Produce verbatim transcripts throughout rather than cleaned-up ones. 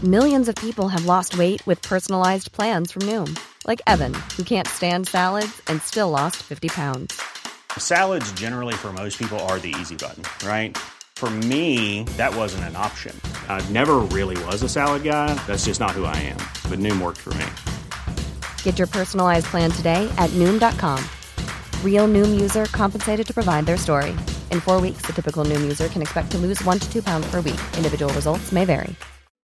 Millions of people have lost weight with personalized plans from Noom. Like Evan, who can't stand salads and still lost fifty pounds. Salads generally for most people are the easy button, right? For me, that wasn't an option. I never really was a salad guy. That's just not who I am. But Noom worked for me. Get your personalized plan today at Noom dot com. Real Noom user compensated to provide their story. In four weeks, the typical Noom user can expect to lose one to two pounds per week. Individual results may vary.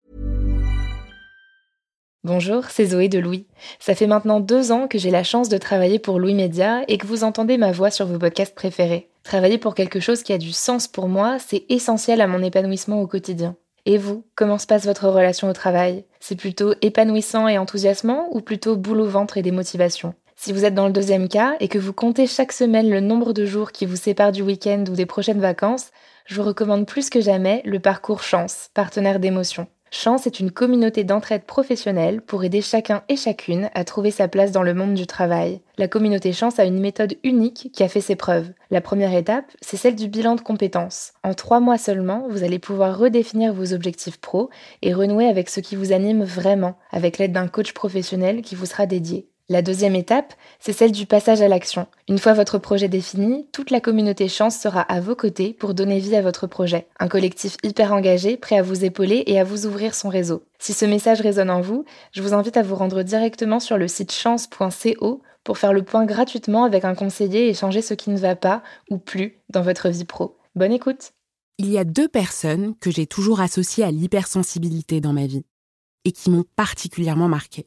Bonjour, c'est Zoé de Louis. Ça fait maintenant deux ans que j'ai la chance de travailler pour Louis Média et que vous entendez ma voix sur vos podcasts préférés. Travailler pour quelque chose qui a du sens pour moi, c'est essentiel à mon épanouissement au quotidien. Et vous, comment se passe votre relation au travail ? C'est plutôt épanouissant et enthousiasmant ou plutôt boule au ventre et démotivation ? Si vous êtes dans le deuxième cas et que vous comptez chaque semaine le nombre de jours qui vous séparent du week-end ou des prochaines vacances, je vous recommande plus que jamais le parcours Chance, partenaire d'émotion. Chance est une communauté d'entraide professionnelle pour aider chacun et chacune à trouver sa place dans le monde du travail. La communauté Chance a une méthode unique qui a fait ses preuves. La première étape, c'est celle du bilan de compétences. En trois mois seulement, vous allez pouvoir redéfinir vos objectifs pro et renouer avec ce qui vous anime vraiment, avec l'aide d'un coach professionnel qui vous sera dédié. La deuxième étape, c'est celle du passage à l'action. Une fois votre projet défini, toute la communauté Chance sera à vos côtés pour donner vie à votre projet. Un collectif hyper engagé, prêt à vous épauler et à vous ouvrir son réseau. Si ce message résonne en vous, je vous invite à vous rendre directement sur le site chance point co pour faire le point gratuitement avec un conseiller et changer ce qui ne va pas ou plus dans votre vie pro. Bonne écoute! Il y a deux personnes que j'ai toujours associées à l'hypersensibilité dans ma vie et qui m'ont particulièrement marquée.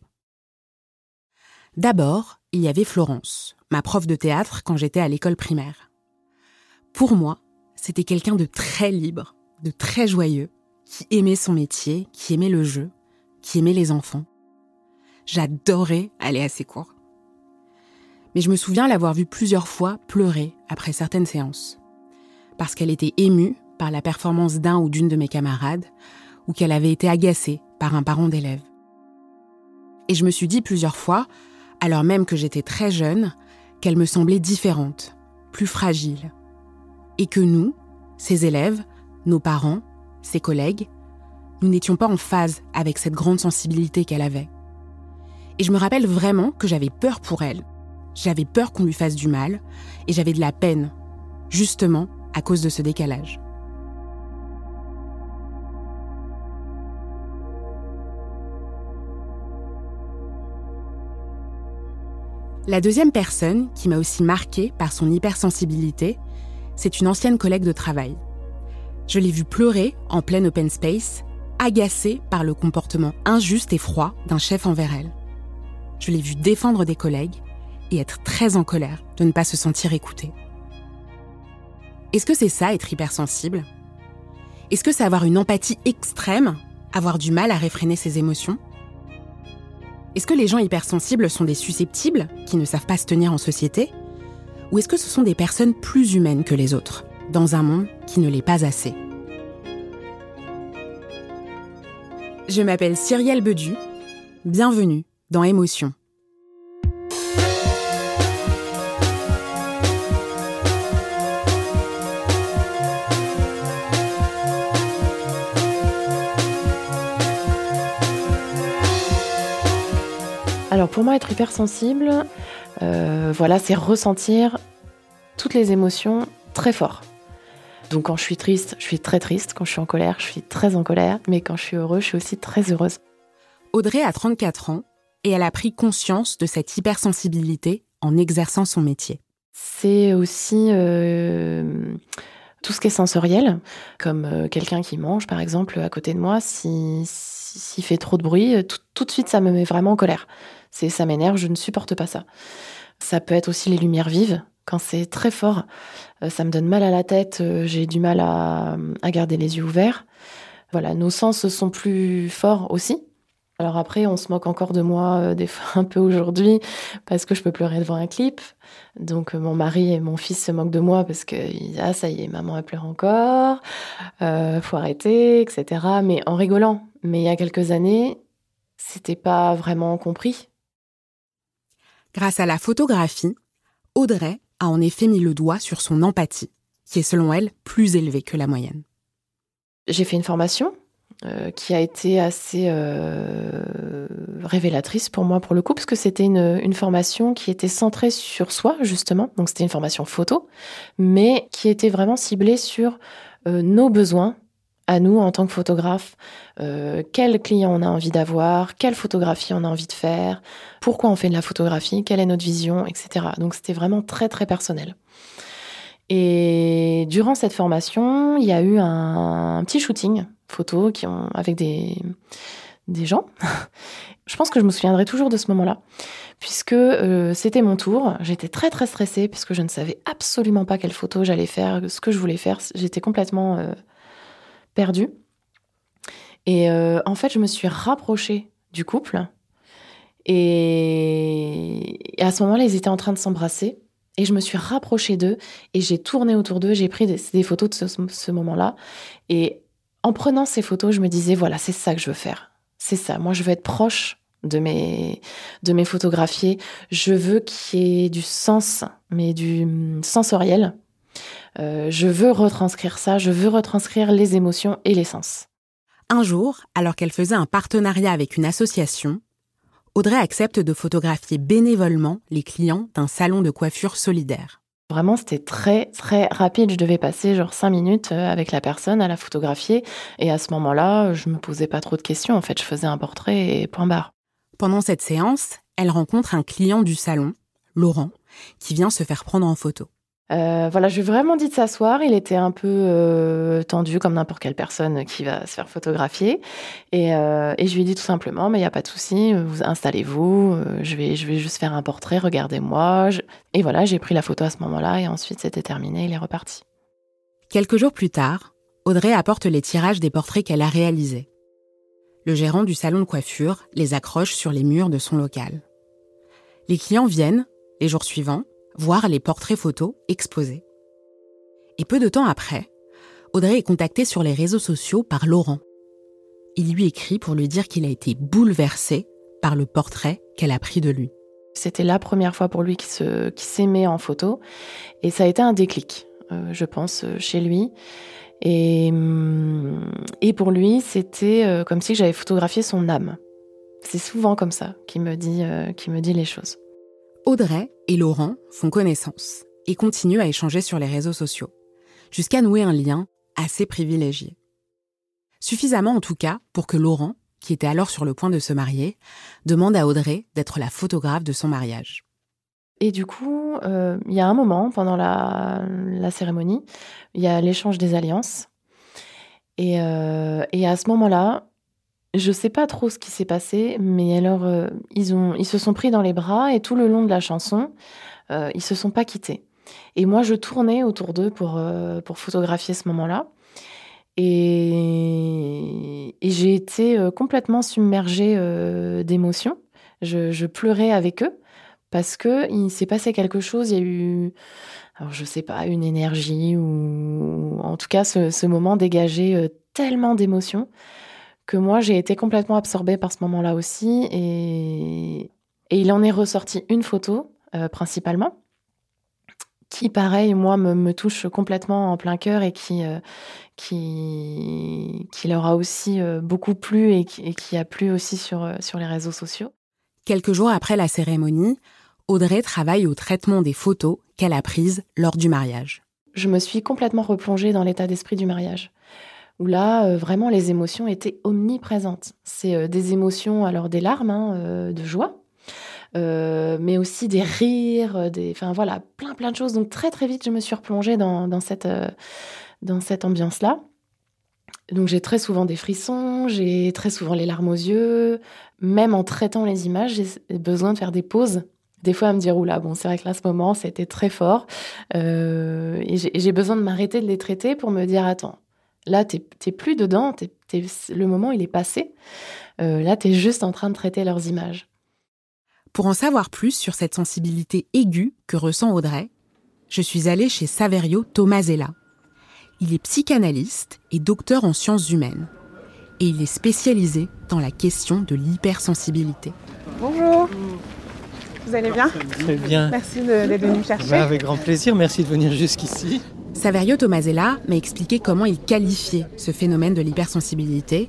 D'abord, il y avait Florence, ma prof de théâtre quand j'étais à l'école primaire. Pour moi, c'était quelqu'un de très libre, de très joyeux, qui aimait son métier, qui aimait le jeu, qui aimait les enfants. J'adorais aller à ses cours. Mais je me souviens l'avoir vue plusieurs fois pleurer après certaines séances, parce qu'elle était émue par la performance d'un ou d'une de mes camarades, ou qu'elle avait été agacée par un parent d'élève. Et je me suis dit plusieurs fois, alors même que j'étais très jeune, qu'elle me semblait différente, plus fragile. Et que nous, ses élèves, nos parents, ses collègues, nous n'étions pas en phase avec cette grande sensibilité qu'elle avait. Et je me rappelle vraiment que j'avais peur pour elle. J'avais peur qu'on lui fasse du mal, et j'avais de la peine, justement à cause de ce décalage. La deuxième personne qui m'a aussi marquée par son hypersensibilité, c'est une ancienne collègue de travail. Je l'ai vue pleurer en plein open space, agacée par le comportement injuste et froid d'un chef envers elle. Je l'ai vue défendre des collègues et être très en colère de ne pas se sentir écoutée. Est-ce que c'est ça, être hypersensible ? Est-ce que c'est avoir une empathie extrême, avoir du mal à réfréner ses émotions ? Est-ce que les gens hypersensibles sont des susceptibles qui ne savent pas se tenir en société ? Ou est-ce que ce sont des personnes plus humaines que les autres, dans un monde qui ne l'est pas assez ? Je m'appelle Cyrielle Bedu. Bienvenue dans Émotion. Alors pour moi, être hypersensible, euh, voilà, c'est ressentir toutes les émotions très fort. Donc quand je suis triste, je suis très triste. Quand je suis en colère, je suis très en colère. Mais quand je suis heureuse, je suis aussi très heureuse. Audrey a trente-quatre ans et elle a pris conscience de cette hypersensibilité en exerçant son métier. C'est aussi euh, tout ce qui est sensoriel, comme euh, quelqu'un qui mange, par exemple, à côté de moi, si, si, s'il fait trop de bruit, tout, tout de suite, ça me met vraiment en colère. C'est, ça m'énerve, je ne supporte pas ça. Ça peut être aussi les lumières vives. Quand c'est très fort, ça me donne mal à la tête, j'ai du mal à, à garder les yeux ouverts. Voilà, nos sens sont plus forts aussi. Alors après, on se moque encore de moi euh, des fois un peu aujourd'hui parce que je peux pleurer devant un clip. Donc mon mari et mon fils se moquent de moi parce que ah ça y est, maman elle pleure encore, euh, faut arrêter, et cetera. Mais en rigolant. Mais il y a quelques années, c'était pas vraiment compris. Grâce à la photographie, Audrey a en effet mis le doigt sur son empathie, qui est selon elle plus élevée que la moyenne. J'ai fait une formation euh, qui a été assez euh, révélatrice pour moi, pour le coup, parce que c'était une, une formation qui était centrée sur soi, justement. Donc, c'était une formation photo, mais qui était vraiment ciblée sur euh, nos besoins, à nous en tant que photographe, euh, quel client on a envie d'avoir, quelle photographie on a envie de faire, pourquoi on fait de la photographie, quelle est notre vision, et cetera. Donc c'était vraiment très très personnel. Et durant cette formation, il y a eu un, un petit shooting photo qui ont, avec des, des gens. Je pense que je me souviendrai toujours de ce moment-là, puisque euh, c'était mon tour. J'étais très très stressée, puisque je ne savais absolument pas quelle photo j'allais faire, ce que je voulais faire. J'étais complètement... Euh, perdue. Et euh, en fait, je me suis rapprochée du couple. Et... et à ce moment-là, ils étaient en train de s'embrasser. Et je me suis rapprochée d'eux. Et j'ai tourné autour d'eux. J'ai pris des, des photos de ce, ce moment-là. Et en prenant ces photos, je me disais, voilà, c'est ça que je veux faire. C'est ça. Moi, je veux être proche de mes, de mes photographiés. Je veux qu'il y ait du sens, mais du sensoriel. Euh, je veux retranscrire ça, je veux retranscrire les émotions et les sens. Un jour, alors qu'elle faisait un partenariat avec une association, Audrey accepte de photographier bénévolement les clients d'un salon de coiffure solidaire. Vraiment, c'était très, très rapide. Je devais passer genre cinq minutes avec la personne à la photographier. Et à ce moment-là, je me posais pas trop de questions. En fait, je faisais un portrait et point barre. Pendant cette séance, elle rencontre un client du salon, Laurent, qui vient se faire prendre en photo. Euh, voilà, je lui ai vraiment dit de s'asseoir. Il était un peu euh, tendu, comme n'importe quelle personne qui va se faire photographier. Et, euh, et je lui ai dit tout simplement, mais il n'y a pas de souci, vous installez-vous, euh, je vais, je vais juste faire un portrait, regardez-moi. Je... Et voilà, j'ai pris la photo à ce moment-là et ensuite c'était terminé, il est reparti. Quelques jours plus tard, Audrey apporte les tirages des portraits qu'elle a réalisés. Le gérant du salon de coiffure les accroche sur les murs de son local. Les clients viennent, les jours suivants, voir les portraits photos exposés. Et peu de temps après, Audrey est contactée sur les réseaux sociaux par Laurent. Il lui écrit pour lui dire qu'il a été bouleversé par le portrait qu'elle a pris de lui. C'était la première fois pour lui qu'il se, qu'il s'aimait en photo. Et ça a été un déclic, euh, je pense, chez lui. Et, et pour lui, c'était euh, comme si j'avais photographié son âme. C'est souvent comme ça qu'il me dit, euh, qu'il me dit les choses. Audrey et Laurent font connaissance et continuent à échanger sur les réseaux sociaux, jusqu'à nouer un lien assez privilégié. Suffisamment en tout cas pour que Laurent, qui était alors sur le point de se marier, demande à Audrey d'être la photographe de son mariage. Et du coup, euh, il y a un moment, pendant la, la cérémonie, il y a l'échange des alliances. Et, euh, et à ce moment-là, je sais pas trop ce qui s'est passé, mais alors euh, ils ont, ils se sont pris dans les bras et tout le long de la chanson, euh, ils se sont pas quittés. Et moi, je tournais autour d'eux pour euh, pour photographier ce moment-là, et, et j'ai été euh, complètement submergée euh, d'émotions. Je, je pleurais avec eux parce que il s'est passé quelque chose. Il y a eu, alors je sais pas, une énergie ou en tout cas ce, ce moment dégageait euh, tellement d'émotions que moi, j'ai été complètement absorbée par ce moment-là aussi. Et, et il en est ressorti une photo, euh, principalement, qui, pareil, moi, me, me touche complètement en plein cœur et qui, euh, qui, qui leur a aussi euh, beaucoup plu et qui, et qui a plu aussi sur, euh, sur les réseaux sociaux. Quelques jours après la cérémonie, Audrey travaille au traitement des photos qu'elle a prises lors du mariage. Je me suis complètement replongée dans l'état d'esprit du mariage, où là, euh, vraiment, les émotions étaient omniprésentes. C'est euh, des émotions, alors des larmes, hein, euh, de joie, euh, mais aussi des rires, des, enfin voilà, plein plein de choses. Donc très très vite, je me suis replongée dans, dans cette, euh, dans cette ambiance-là. Donc j'ai très souvent des frissons, j'ai très souvent les larmes aux yeux. Même en traitant les images, j'ai besoin de faire des pauses. Des fois, à me dire, oula, bon, c'est vrai que là, ce moment, c'était très fort. Euh, et j'ai, j'ai besoin de m'arrêter de les traiter pour me dire, attends, là, t'es, t'es plus dedans, t'es, t'es, le moment, il est passé. Euh, là, t'es juste en train de traiter leurs images. Pour en savoir plus sur cette sensibilité aiguë que ressent Audrey, je suis allée chez Saverio Tomasella. Il est psychanalyste et docteur en sciences humaines. Et il est spécialisé dans la question de l'hypersensibilité. Bonjour. Vous allez bien ? Très bien. Merci de, d'être venu me chercher. Bah, avec grand plaisir, merci de venir jusqu'ici. Saverio Tomasella m'a expliqué comment il qualifiait ce phénomène de l'hypersensibilité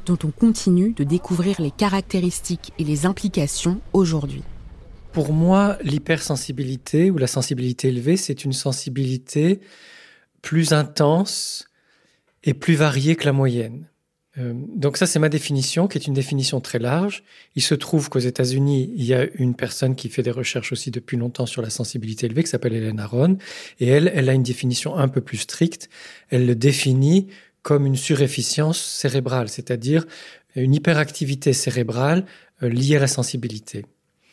dont on continue de découvrir les caractéristiques et les implications aujourd'hui. Pour moi, l'hypersensibilité ou la sensibilité élevée, c'est une sensibilité plus intense et plus variée que la moyenne. Euh, donc ça, c'est ma définition, qui est une définition très large. Il se trouve qu'aux États-Unis, il y a une personne qui fait des recherches aussi depuis longtemps sur la sensibilité élevée, qui s'appelle Hélène Aron, et elle, elle a une définition un peu plus stricte. Elle le définit comme une surefficience cérébrale, c'est-à-dire une hyperactivité cérébrale euh, liée à la sensibilité.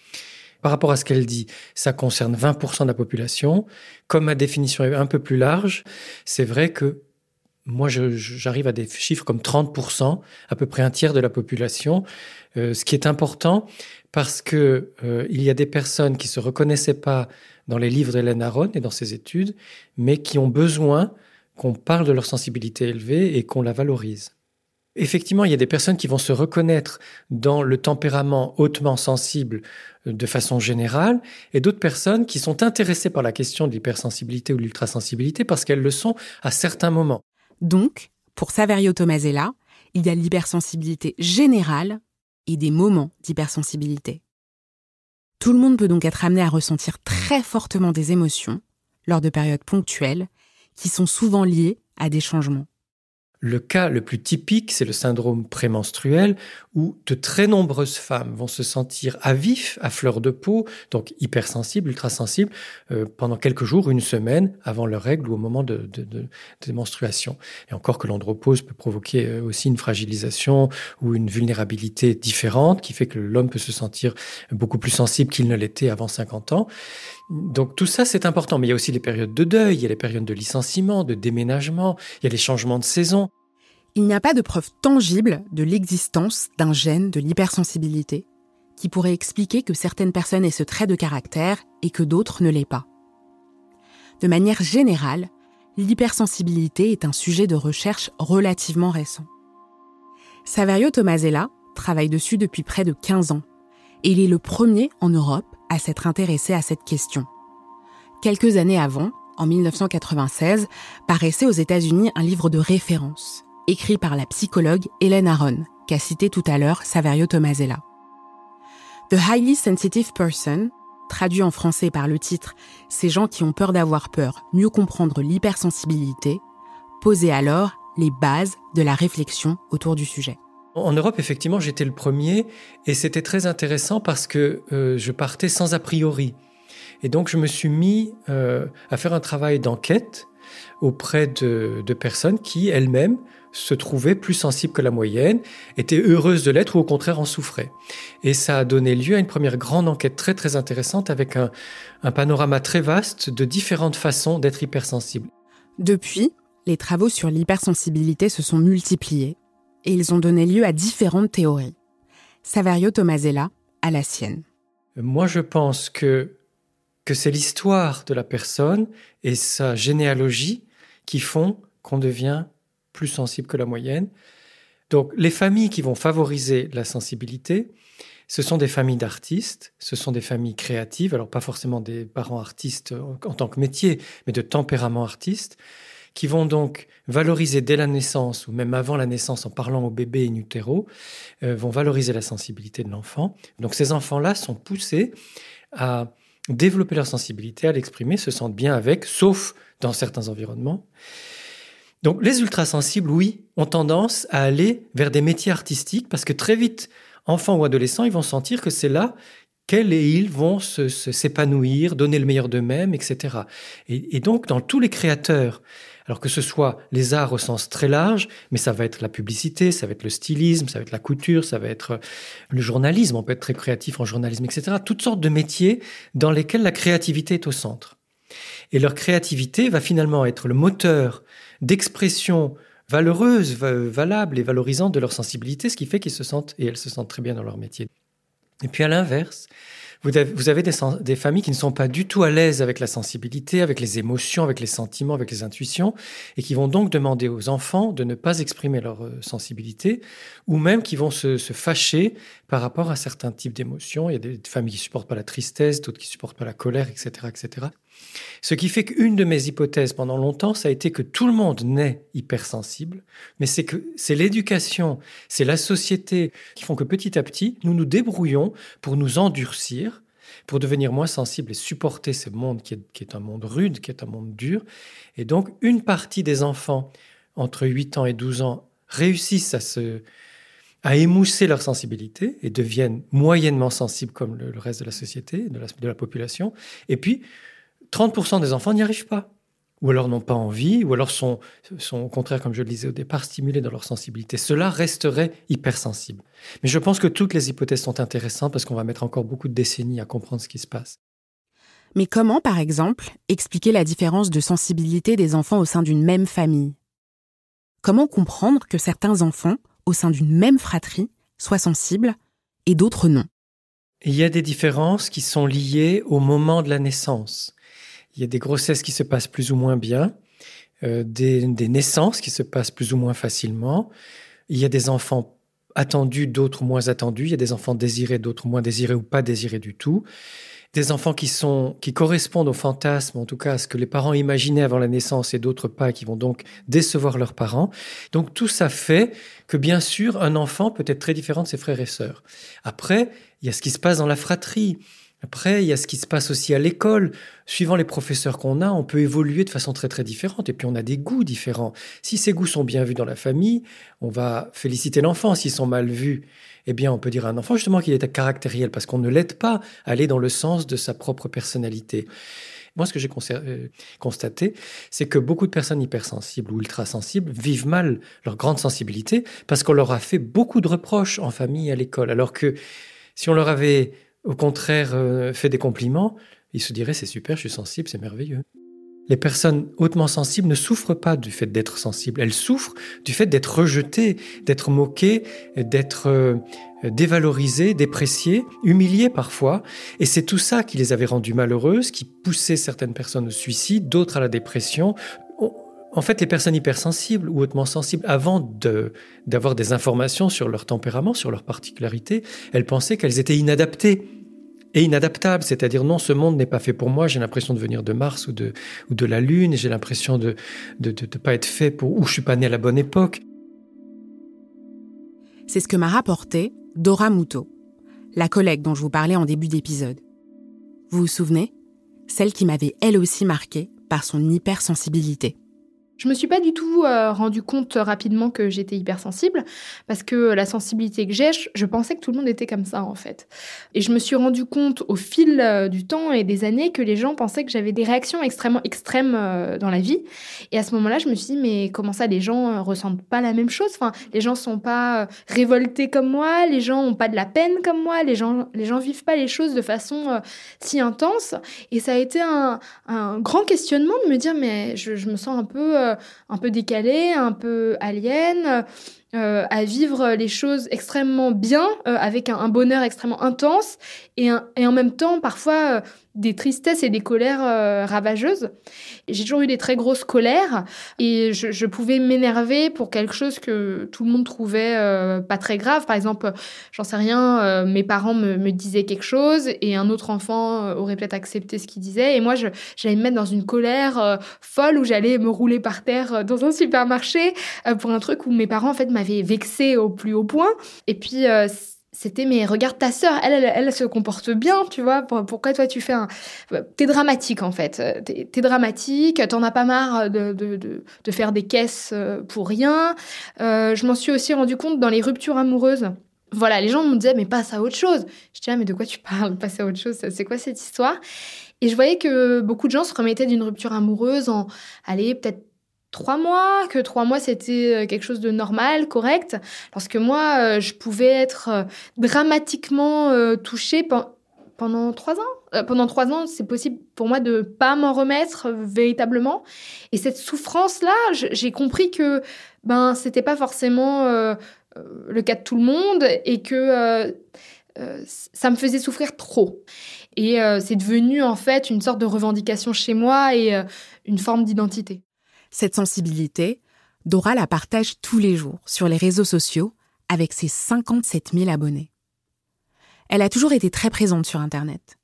Par rapport à ce qu'elle dit, ça concerne vingt pour cent de la population. Comme ma définition est un peu plus large, c'est vrai que moi, je, j'arrive à des chiffres comme trente pour cent, à peu près un tiers de la population, euh, ce qui est important parce que euh, il y a des personnes qui se reconnaissaient pas dans les livres d'Hélène Aron et dans ses études, mais qui ont besoin qu'on parle de leur sensibilité élevée et qu'on la valorise. Effectivement, il y a des personnes qui vont se reconnaître dans le tempérament hautement sensible de façon générale et d'autres personnes qui sont intéressées par la question de l'hypersensibilité ou de l'ultrasensibilité parce qu'elles le sont à certains moments. Donc, pour Saverio Tomasella, il y a l'hypersensibilité générale et des moments d'hypersensibilité. Tout le monde peut donc être amené à ressentir très fortement des émotions lors de périodes ponctuelles qui sont souvent liées à des changements. Le cas le plus typique, c'est le syndrome prémenstruel où de très nombreuses femmes vont se sentir à vif, à fleur de peau, donc hypersensibles, ultrasensibles, euh, pendant quelques jours, une semaine avant leurs règles ou au moment de, de, de, de menstruation. Et encore que l'andropause peut provoquer aussi une fragilisation ou une vulnérabilité différente qui fait que l'homme peut se sentir beaucoup plus sensible qu'il ne l'était avant cinquante ans. Donc tout ça, c'est important. Mais il y a aussi les périodes de deuil, il y a les périodes de licenciement, de déménagement, il y a les changements de saison. Il n'y a pas de preuve tangible de l'existence d'un gène de l'hypersensibilité qui pourrait expliquer que certaines personnes aient ce trait de caractère et que d'autres ne l'aient pas. De manière générale, l'hypersensibilité est un sujet de recherche relativement récent. Saverio Tomasella travaille dessus depuis près de quinze ans et il est le premier en Europe à s'être intéressé à cette question. Quelques années avant, en dix-neuf cent quatre-vingt-seize, paraissait aux États-Unis un livre de référence, écrit par la psychologue Hélène Aron, qu'a cité tout à l'heure Saverio Tomasella. The Highly Sensitive Person, traduit en français par le titre « Ces gens qui ont peur d'avoir peur, mieux comprendre l'hypersensibilité », posait alors les bases de la réflexion autour du sujet. En Europe, effectivement, j'étais le premier et c'était très intéressant parce que euh, je partais sans a priori. Et donc, je me suis mis euh, à faire un travail d'enquête auprès de, de personnes qui, elles-mêmes, se trouvaient plus sensibles que la moyenne, étaient heureuses de l'être ou au contraire en souffraient. Et ça a donné lieu à une première grande enquête très très intéressante avec un, un panorama très vaste de différentes façons d'être hypersensible. Depuis, les travaux sur l'hypersensibilité se sont multipliés et ils ont donné lieu à différentes théories. Saverio Tomasella a la sienne. Moi, je pense que, que c'est l'histoire de la personne et sa généalogie qui font qu'on devient plus sensible que la moyenne. Donc, les familles qui vont favoriser la sensibilité, ce sont des familles d'artistes, ce sont des familles créatives, alors pas forcément des parents artistes en, en tant que métier, mais de tempérament artiste, qui vont donc valoriser dès la naissance, ou même avant la naissance, en parlant au bébé in utero, euh, vont valoriser la sensibilité de l'enfant. Donc, ces enfants-là sont poussés à développer leur sensibilité, à l'exprimer, se sentent bien avec, sauf dans certains environnements. Donc, les ultrasensibles, oui, ont tendance à aller vers des métiers artistiques parce que très vite, enfants ou adolescents, ils vont sentir que c'est là qu'elles et ils vont se, se, s'épanouir, donner le meilleur d'eux-mêmes, et cetera. Et, et donc, dans tous les créateurs, alors que ce soit les arts au sens très large, mais ça va être la publicité, ça va être le stylisme, ça va être la couture, ça va être le journalisme, on peut être très créatif en journalisme, et cetera. Toutes sortes de métiers dans lesquels la créativité est au centre. Et leur créativité va finalement être le moteur d'expression valeureuse, valable et valorisante de leur sensibilité, ce qui fait qu'ils se sentent, et elles se sentent très bien dans leur métier. Et puis à l'inverse, vous avez, vous avez des, des familles qui ne sont pas du tout à l'aise avec la sensibilité, avec les émotions, avec les sentiments, avec les intuitions, et qui vont donc demander aux enfants de ne pas exprimer leur sensibilité, ou même qui vont se, se fâcher par rapport à certains types d'émotions. Il y a des familles qui ne supportent pas la tristesse, d'autres qui ne supportent pas la colère, et cetera, et cetera. Ce qui fait qu'une de mes hypothèses pendant longtemps, ça a été que tout le monde naît hypersensible, mais c'est que c'est l'éducation, c'est la société qui font que petit à petit, nous nous débrouillons pour nous endurcir, pour devenir moins sensibles et supporter ce monde qui est, qui est un monde rude, qui est un monde dur. Et donc, une partie des enfants entre huit ans et douze ans réussissent à se... à émousser leur sensibilité et deviennent moyennement sensibles comme le, le reste de la société, de la, de la population. Et puis, trente pour cent des enfants n'y arrivent pas, ou alors n'ont pas envie, ou alors sont, sont au contraire, comme je le disais au départ, stimulés dans leur sensibilité. Cela resterait hypersensible. Mais je pense que toutes les hypothèses sont intéressantes parce qu'on va mettre encore beaucoup de décennies à comprendre ce qui se passe. Mais comment, par exemple, expliquer la différence de sensibilité des enfants au sein d'une même famille ? Comment comprendre que certains enfants, au sein d'une même fratrie, soient sensibles et d'autres non ? Il y a des différences qui sont liées au moment de la naissance. Il y a des grossesses qui se passent plus ou moins bien, euh, des, des naissances qui se passent plus ou moins facilement. Il y a des enfants attendus, d'autres moins attendus. Il y a des enfants désirés, d'autres moins désirés ou pas désirés du tout. Des enfants qui sont, qui correspondent au fantasme, en tout cas à ce que les parents imaginaient avant la naissance et d'autres pas, qui vont donc décevoir leurs parents. Donc tout ça fait que bien sûr, un enfant peut être très différent de ses frères et sœurs. Après, il y a ce qui se passe dans la fratrie. Après, il y a ce qui se passe aussi à l'école. Suivant les professeurs qu'on a, on peut évoluer de façon très, très différente. Et puis, on a des goûts différents. Si ces goûts sont bien vus dans la famille, on va féliciter l'enfant. S'ils sont mal vus, eh bien, on peut dire à un enfant justement qu'il est caractériel parce qu'on ne l'aide pas à aller dans le sens de sa propre personnalité. Moi, ce que j'ai constaté, c'est que beaucoup de personnes hypersensibles ou ultrasensibles vivent mal leur grande sensibilité parce qu'on leur a fait beaucoup de reproches en famille et à l'école. Alors que si on leur avait au contraire, euh, fait des compliments, ils se diraient « c'est super, je suis sensible, c'est merveilleux ». Les personnes hautement sensibles ne souffrent pas du fait d'être sensibles. Elles souffrent du fait d'être rejetées, d'être moquées, d'être euh, dévalorisées, dépréciées, humiliées parfois. Et c'est tout ça qui les avait rendues malheureuses, qui poussait certaines personnes au suicide, d'autres à la dépression. En fait, les personnes hypersensibles ou hautement sensibles, avant de, d'avoir des informations sur leur tempérament, sur leurs particularités, elles pensaient qu'elles étaient inadaptées et inadaptables. C'est-à-dire, non, ce monde n'est pas fait pour moi, j'ai l'impression de venir de Mars ou de, ou de la Lune, et j'ai l'impression de ne de, de, de pas être fait pour... ou je ne suis pas né à la bonne époque. C'est ce que m'a rapporté Dora Moutot, la collègue dont je vous parlais en début d'épisode. Vous vous souvenez ? Celle qui m'avait elle aussi marquée par son hypersensibilité. Je me suis pas du tout euh, rendu compte rapidement que j'étais hypersensible parce que la sensibilité que j'ai, je, je pensais que tout le monde était comme ça en fait. Et je me suis rendu compte au fil euh, du temps et des années que les gens pensaient que j'avais des réactions extrêmement extrêmes euh, dans la vie. Et à ce moment-là, je me suis dit mais comment ça les gens euh, ressentent pas la même chose ? Enfin, les gens sont pas euh, révoltés comme moi, les gens ont pas de la peine comme moi, les gens les gens vivent pas les choses de façon euh, si intense. Et ça a été un, un grand questionnement de me dire mais je, je me sens un peu euh, un peu décalée, un peu alien, euh, à vivre les choses extrêmement bien, euh, avec un, un bonheur extrêmement intense, et, un, et en même temps, parfois, euh, des tristesses et des colères euh, ravageuses. J'ai toujours eu des très grosses colères, et je, je pouvais m'énerver pour quelque chose que tout le monde trouvait euh, pas très grave. Par exemple, j'en sais rien, euh, mes parents me, me disaient quelque chose, et un autre enfant euh, aurait peut-être accepté ce qu'il disait, et moi, je, j'allais me mettre dans une colère euh, folle, où j'allais me rouler par terre euh, dans un supermarché, euh, pour un truc où mes parents, en fait, m'avaient vexée au plus haut point. Et puis... Euh, c'était, mais regarde ta sœur, elle, elle, elle se comporte bien, tu vois, pourquoi toi tu fais un... T'es dramatique en fait, t'es, t'es dramatique, t'en as pas marre de, de, de, de faire des caisses pour rien. Euh, je m'en suis aussi rendu compte dans les ruptures amoureuses. Voilà, les gens me disaient, mais passe à autre chose. Je disais, ah, mais de quoi tu parles, passer à autre chose, c'est quoi cette histoire ? Et je voyais que beaucoup de gens se remettaient d'une rupture amoureuse en, allez, peut-être trois mois, que trois mois, c'était quelque chose de normal, correct. Parce que moi, je pouvais être dramatiquement touchée pendant trois ans. Pendant trois ans, c'est possible pour moi de pas m'en remettre véritablement. Et cette souffrance-là, j'ai compris que ben c'était pas forcément euh, le cas de tout le monde et que euh, euh, ça me faisait souffrir trop. Et euh, c'est devenu en fait une sorte de revendication chez moi et euh, une forme d'identité. Cette sensibilité, Dora la partage tous les jours sur les réseaux sociaux avec ses cinquante-sept mille abonnés. Elle a toujours été très présente sur Internet.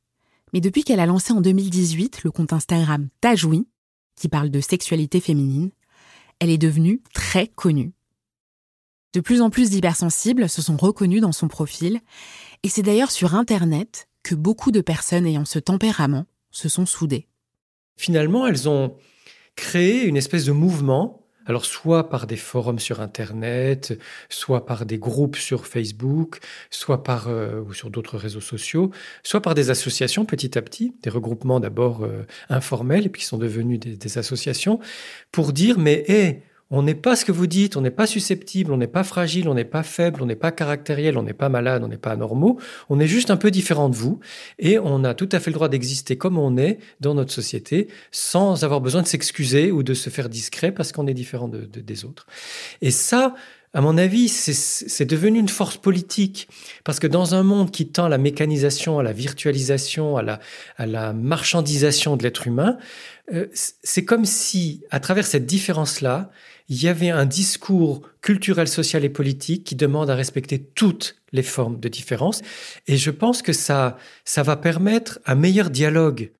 Mais depuis qu'elle a lancé en deux mille dix-huit le compte Instagram Tajoui, qui parle de sexualité féminine, elle est devenue très connue. De plus en plus d'hypersensibles se sont reconnus dans son profil, et c'est d'ailleurs sur Internet que beaucoup de personnes ayant ce tempérament se sont soudées. Finalement, elles ont créé une espèce de mouvement, alors soit par des forums sur Internet, soit par des groupes sur Facebook, soit par euh, ou sur d'autres réseaux sociaux, soit par des associations petit à petit, des regroupements d'abord euh, informels et puis qui sont devenus des, des associations, pour dire mais hé, hey, on n'est pas ce que vous dites, on n'est pas susceptible, on n'est pas fragile, on n'est pas faible, on n'est pas caractériel, on n'est pas malade, on n'est pas anormaux, on est juste un peu différent de vous et on a tout à fait le droit d'exister comme on est dans notre société sans avoir besoin de s'excuser ou de se faire discret parce qu'on est différent de, de, des autres. Et ça, à mon avis, c'est, c'est devenu une force politique parce que dans un monde qui tend à la mécanisation, à la virtualisation, à la, à la marchandisation de l'être humain, euh, c'est comme si, à travers cette différence-là, il y avait un discours culturel, social et politique qui demande à respecter toutes les formes de différence. Et je pense que ça, ça va permettre un meilleur dialogue.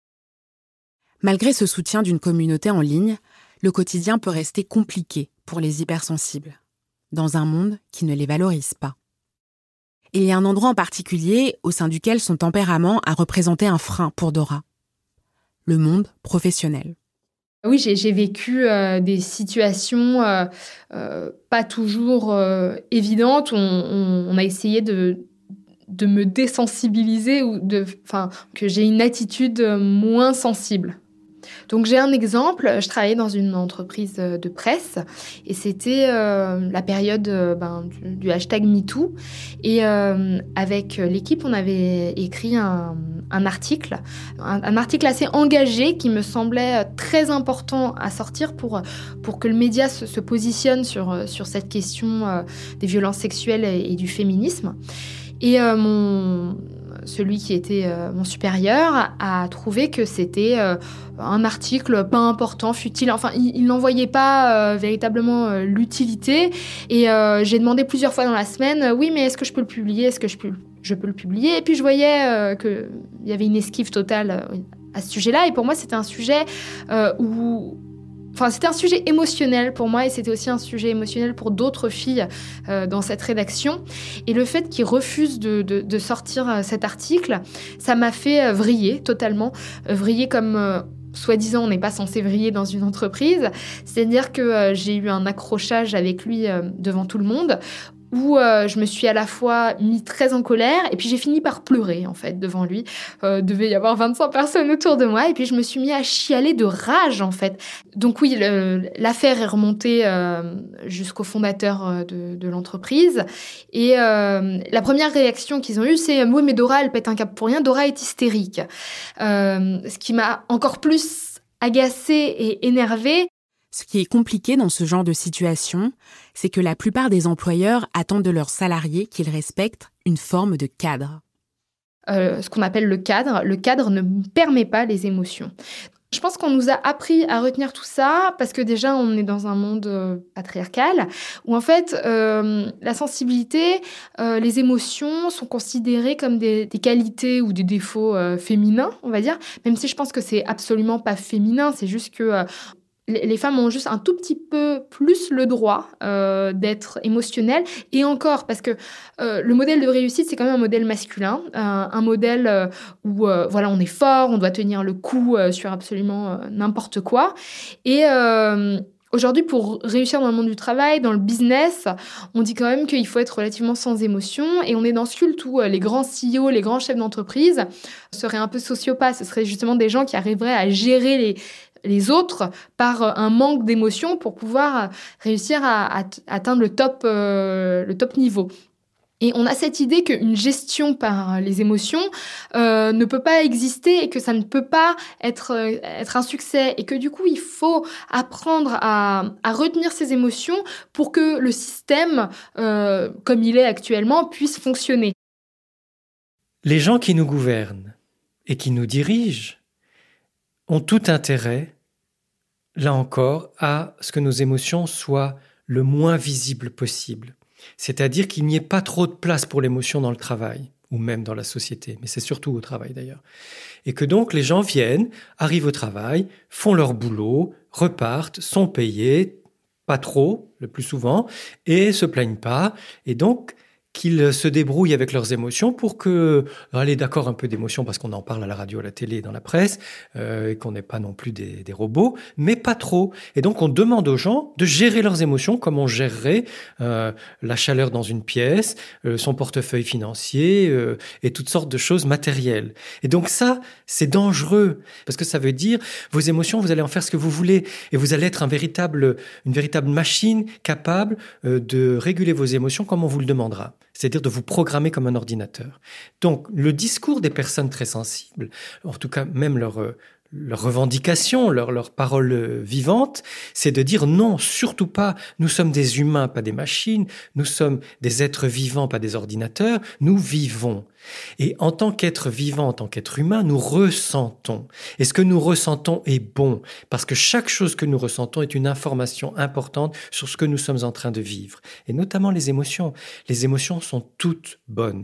Malgré ce soutien d'une communauté en ligne, le quotidien peut rester compliqué pour les hypersensibles, dans un monde qui ne les valorise pas. Il y a un endroit en particulier au sein duquel son tempérament a représenté un frein pour Dora. Le monde professionnel. Oui, j'ai, j'ai vécu euh, des situations euh, euh, pas toujours euh, évidentes. On, on, on a essayé de, de me désensibiliser ou de, enfin, que j'ai une attitude moins sensible. Donc j'ai un exemple, je travaillais dans une entreprise de presse et c'était euh, la période euh, ben, du, du hashtag MeToo et euh, avec l'équipe on avait écrit un, un article, un, un article assez engagé qui me semblait très important à sortir pour, pour que le média se, se positionne sur, sur cette question euh, des violences sexuelles et, et du féminisme. Et euh, mon... celui qui était euh, mon supérieur a trouvé que c'était euh, un article pas important, futile. Enfin, il, il n'en voyait pas euh, véritablement euh, l'utilité. Et euh, j'ai demandé plusieurs fois dans la semaine, euh, oui, mais est-ce que je peux le publier ? Est-ce que je peux, je peux le publier ? Et puis je voyais euh, qu'il y avait une esquive totale euh, à ce sujet-là. Et pour moi, c'était un sujet euh, où... Enfin, c'était un sujet émotionnel pour moi et c'était aussi un sujet émotionnel pour d'autres filles euh, dans cette rédaction. Et le fait qu'ils refusent de, de, de sortir euh, cet article, ça m'a fait euh, vriller totalement. Euh, vriller comme, euh, soi-disant, on n'est pas censé vriller dans une entreprise. C'est-à-dire que euh, j'ai eu un accrochage avec lui euh, devant tout le monde où euh, je me suis à la fois mis très en colère et puis j'ai fini par pleurer en fait devant lui. Euh, devait y avoir vingt-cinq personnes autour de moi et puis je me suis mis à chialer de rage en fait. Donc oui, le, l'affaire est remontée euh, jusqu'au fondateur de, de l'entreprise et euh, la première réaction qu'ils ont eue c'est « Oui mais Dora elle pète un câble pour rien, Dora est hystérique euh, ». Ce qui m'a encore plus agacée et énervée. Ce qui est compliqué dans ce genre de situation, c'est que la plupart des employeurs attendent de leurs salariés qu'ils respectent une forme de cadre. Euh, ce qu'on appelle le cadre, le cadre ne permet pas les émotions. Je pense qu'on nous a appris à retenir tout ça parce que déjà, on est dans un monde euh, patriarcal où en fait, euh, la sensibilité, euh, les émotions sont considérées comme des, des qualités ou des défauts euh, féminins, on va dire, même si je pense que c'est absolument pas féminin, c'est juste que... Euh, les femmes ont juste un tout petit peu plus le droit euh, d'être émotionnelles. Et encore, parce que euh, le modèle de réussite, c'est quand même un modèle masculin. Euh, un modèle euh, où euh, voilà, on est fort, on doit tenir le coup euh, sur absolument euh, n'importe quoi. Et euh, aujourd'hui, pour réussir dans le monde du travail, dans le business, on dit quand même qu'il faut être relativement sans émotion. Et on est dans ce culte où euh, les grands C E O, les grands chefs d'entreprise seraient un peu sociopathes. Ce seraient justement des gens qui arriveraient à gérer les... les autres par un manque d'émotion pour pouvoir réussir à, à atteindre le top, euh, le top niveau. Et on a cette idée qu'une gestion par les émotions euh, ne peut pas exister et que ça ne peut pas être, être un succès et que du coup, il faut apprendre à, à retenir ses émotions pour que le système, euh, comme il est actuellement, puisse fonctionner. Les gens qui nous gouvernent et qui nous dirigent ont tout intérêt, là encore, à ce que nos émotions soient le moins visibles possible. C'est-à-dire qu'il n'y ait pas trop de place pour l'émotion dans le travail ou même dans la société, mais c'est surtout au travail d'ailleurs. Et que donc les gens viennent, arrivent au travail, font leur boulot, repartent, sont payés, pas trop, le plus souvent, et se plaignent pas, et donc qu'ils se débrouillent avec leurs émotions pour que, allez, d'accord, un peu d'émotions parce qu'on en parle à la radio, à la télé, dans la presse, euh, et qu'on n'est pas non plus des, des robots, mais pas trop. Et donc, on demande aux gens de gérer leurs émotions comme on gérerait euh, la chaleur dans une pièce, euh, son portefeuille financier, euh, et toutes sortes de choses matérielles. Et donc ça, c'est dangereux, parce que ça veut dire, vos émotions, vous allez en faire ce que vous voulez, et vous allez être un véritable, une véritable machine capable euh, de réguler vos émotions comme on vous le demandera. C'est-à-dire de vous programmer comme un ordinateur. Donc, le discours des personnes très sensibles, en tout cas même leur, leur revendication, leur, leur parole vivante, c'est de dire non, surtout pas, nous sommes des humains, pas des machines, nous sommes des êtres vivants, pas des ordinateurs, nous vivons. Et en tant qu'être vivant, en tant qu'être humain, nous ressentons. Et ce que nous ressentons est bon, parce que chaque chose que nous ressentons est une information importante sur ce que nous sommes en train de vivre. Et notamment les émotions. Les émotions sont toutes bonnes.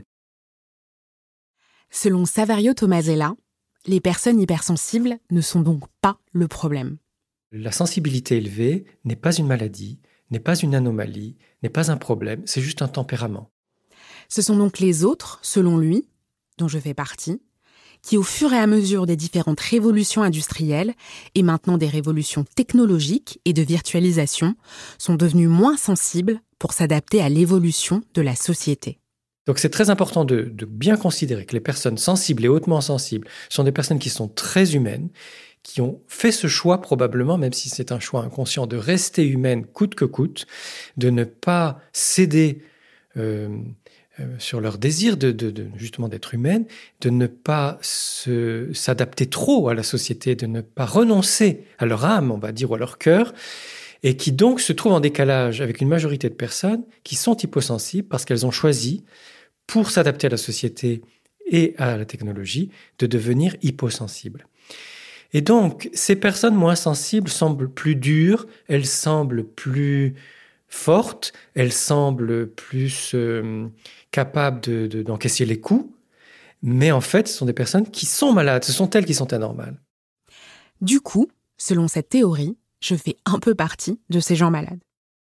Selon Saverio Tomasella, les personnes hypersensibles ne sont donc pas le problème. La sensibilité élevée n'est pas une maladie, n'est pas une anomalie, n'est pas un problème, c'est juste un tempérament. Ce sont donc les autres, selon lui, dont je fais partie, qui au fur et à mesure des différentes révolutions industrielles et maintenant des révolutions technologiques et de virtualisation, sont devenus moins sensibles pour s'adapter à l'évolution de la société. Donc c'est très important de, de bien considérer que les personnes sensibles et hautement sensibles sont des personnes qui sont très humaines, qui ont fait ce choix probablement, même si c'est un choix inconscient, de rester humaines coûte que coûte, de ne pas céder euh, euh, sur leur désir de, de, de justement d'être humaine, de ne pas se, s'adapter trop à la société, de ne pas renoncer à leur âme, on va dire, ou à leur cœur, et qui donc se trouvent en décalage avec une majorité de personnes qui sont hyposensibles parce qu'elles ont choisi, pour s'adapter à la société et à la technologie, de devenir hyposensibles. Et donc, ces personnes moins sensibles semblent plus dures, elles semblent plus fortes, elles semblent plus euh, capables de, de, d'encaisser les coups, mais en fait, ce sont des personnes qui sont malades, ce sont elles qui sont anormales. Du coup, selon cette théorie, je fais un peu partie de ces gens malades.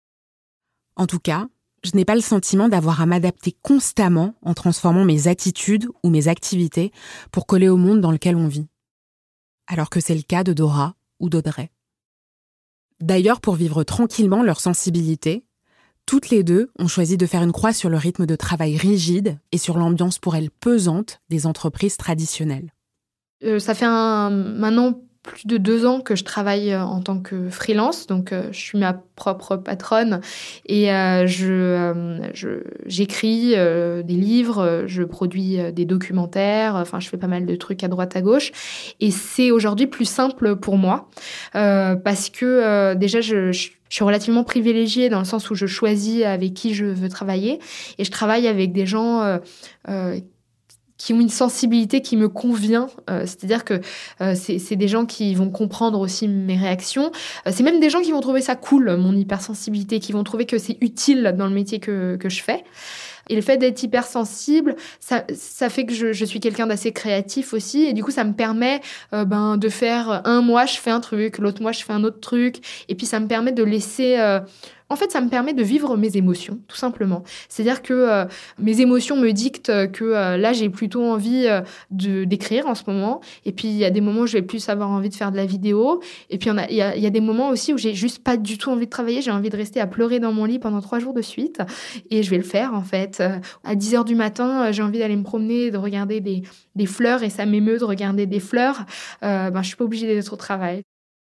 En tout cas, je n'ai pas le sentiment d'avoir à m'adapter constamment en transformant mes attitudes ou mes activités pour coller au monde dans lequel on vit. Alors que c'est le cas de Dora ou d'Audrey. D'ailleurs, pour vivre tranquillement leur sensibilité, toutes les deux ont choisi de faire une croix sur le rythme de travail rigide et sur l'ambiance pour elles pesante des entreprises traditionnelles. Euh, ça fait un, maintenant plus de deux ans que je travaille en tant que freelance, donc euh, je suis ma propre patronne et euh, je, euh, je, j'écris euh, des livres, je produis euh, des documentaires, enfin je fais pas mal de trucs à droite à gauche et c'est aujourd'hui plus simple pour moi euh, parce que euh, déjà je, je Je suis relativement privilégiée dans le sens où je choisis avec qui je veux travailler et je travaille avec des gens euh, euh, qui ont une sensibilité qui me convient. Euh, c'est-à-dire que euh, c'est, c'est des gens qui vont comprendre aussi mes réactions. Euh, c'est même des gens qui vont trouver ça cool, mon hypersensibilité, qui vont trouver que c'est utile dans le métier que, que je fais. Et le fait d'être hypersensible, ça, ça fait que je, je suis quelqu'un d'assez créatif aussi. Et du coup, ça me permet euh, ben, de faire un mois, je fais un truc, l'autre mois, je fais un autre truc. Et puis, ça me permet de laisser... Euh, En fait, ça me permet de vivre mes émotions, tout simplement. C'est-à-dire que euh, mes émotions me dictent que euh, là, j'ai plutôt envie euh, de, d'écrire en ce moment. Et puis, il y a des moments où je vais plus avoir envie de faire de la vidéo. Et puis, il y a, y a des moments aussi où j'ai juste pas du tout envie de travailler. J'ai envie de rester à pleurer dans mon lit pendant trois jours de suite. Et je vais le faire, en fait. Euh, à dix heures du matin, j'ai envie d'aller me promener, de regarder des, des fleurs. Et ça m'émeut de regarder des fleurs. Euh, ben, je suis pas obligée d'être au travail.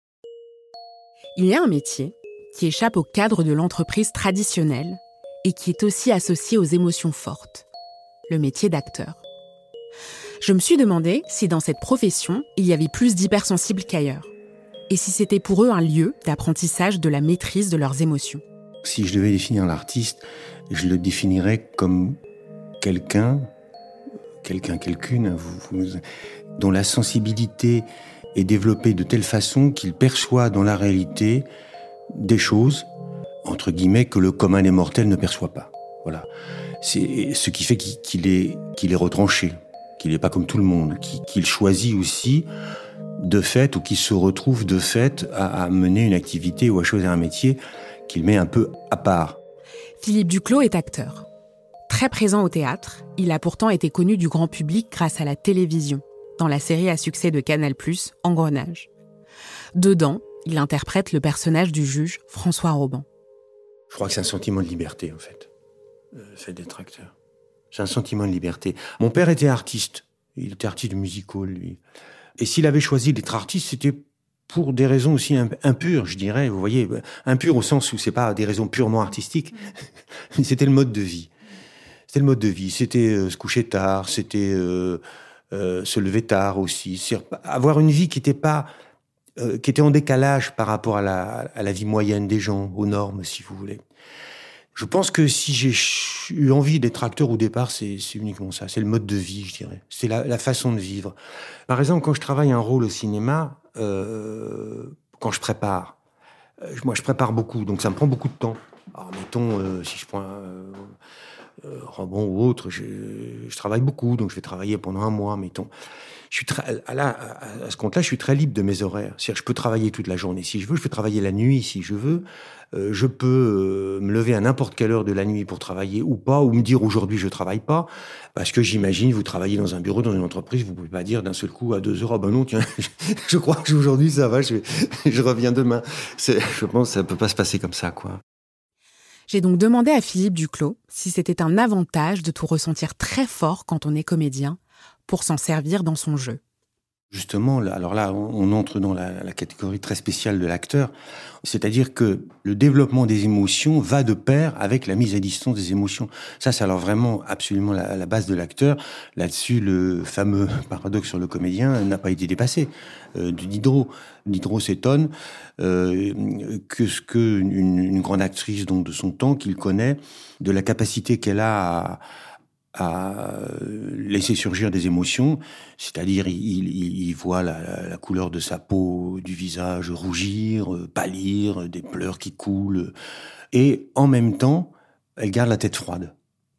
Il y a un métier qui échappe au cadre de l'entreprise traditionnelle et qui est aussi associé aux émotions fortes, le métier d'acteur. Je me suis demandé si dans cette profession, il y avait plus d'hypersensibles qu'ailleurs, et si c'était pour eux un lieu d'apprentissage de la maîtrise de leurs émotions. Si je devais définir l'artiste, je le définirais comme quelqu'un, quelqu'un, quelqu'une, vous, vous, dont la sensibilité est développée de telle façon qu'il perçoit dans la réalité des choses, entre guillemets, que le commun des mortels ne perçoit pas. Voilà. C'est ce qui fait qu'il, qu'il est, qu'il est retranché, qu'il n'est pas comme tout le monde, qu'il, qu'il choisit aussi de fait ou qu'il se retrouve de fait à, à mener une activité ou à choisir un métier qu'il met un peu à part. Philippe Duclos est acteur. Très présent au théâtre, il a pourtant été connu du grand public grâce à la télévision, dans la série à succès de Canal+, Engrenage. Dedans, il interprète le personnage du juge François Roban. Je crois que c'est un sentiment de liberté, en fait, le fait d'être acteur. C'est un sentiment de liberté. Mon père était artiste. Il était artiste de musical, lui. Et s'il avait choisi d'être artiste, c'était pour des raisons aussi impures, je dirais. Vous voyez, impures au sens où c'est pas des raisons purement artistiques, mais c'était le mode de vie. C'était le mode de vie. C'était euh, se coucher tard, c'était euh, euh, se lever tard aussi. C'est avoir une vie qui était pas, euh, qui était en décalage par rapport à la, à la vie moyenne des gens, aux normes, si vous voulez. Je pense que si j'ai eu envie d'être acteur au départ, c'est, c'est uniquement ça. C'est le mode de vie, je dirais. C'est la, la façon de vivre. Par exemple, quand je travaille un rôle au cinéma, euh, quand je prépare, euh, moi je prépare beaucoup, donc ça me prend beaucoup de temps. Alors mettons, euh, si je prends euh, euh, Roban ou autre, je, je travaille beaucoup, donc je vais travailler pendant un mois, mettons. Je suis très, à, là, à, à ce compte-là, je suis très libre de mes horaires. C'est-à-dire, je peux travailler toute la journée si je veux, je peux travailler la nuit si je veux, euh, je peux euh, me lever à n'importe quelle heure de la nuit pour travailler ou pas, ou me dire aujourd'hui je travaille pas, parce que j'imagine vous travaillez dans un bureau, dans une entreprise, vous pouvez pas dire d'un seul coup à deux heures, ah ben non, tiens, je crois que aujourd'hui ça va, je, vais, je reviens demain. C'est, je pense que ça peut pas se passer comme ça, quoi. J'ai donc demandé à Philippe Duclos si c'était un avantage de tout ressentir très fort quand on est comédien, pour s'en servir dans son jeu. Justement, alors là, on entre dans la, la catégorie très spéciale de l'acteur, c'est-à-dire que le développement des émotions va de pair avec la mise à distance des émotions. Ça, c'est alors vraiment absolument la, la base de l'acteur. Là-dessus, le fameux paradoxe sur le comédien n'a pas été dépassé. Euh, de Diderot. Diderot s'étonne euh, que ce que une, une grande actrice donc de son temps qu'il connaît, de la capacité qu'elle a à à laisser surgir des émotions, c'est-à-dire il, il, il voit la, la couleur de sa peau, du visage rougir, pâlir, des pleurs qui coulent, et en même temps, elle garde la tête froide.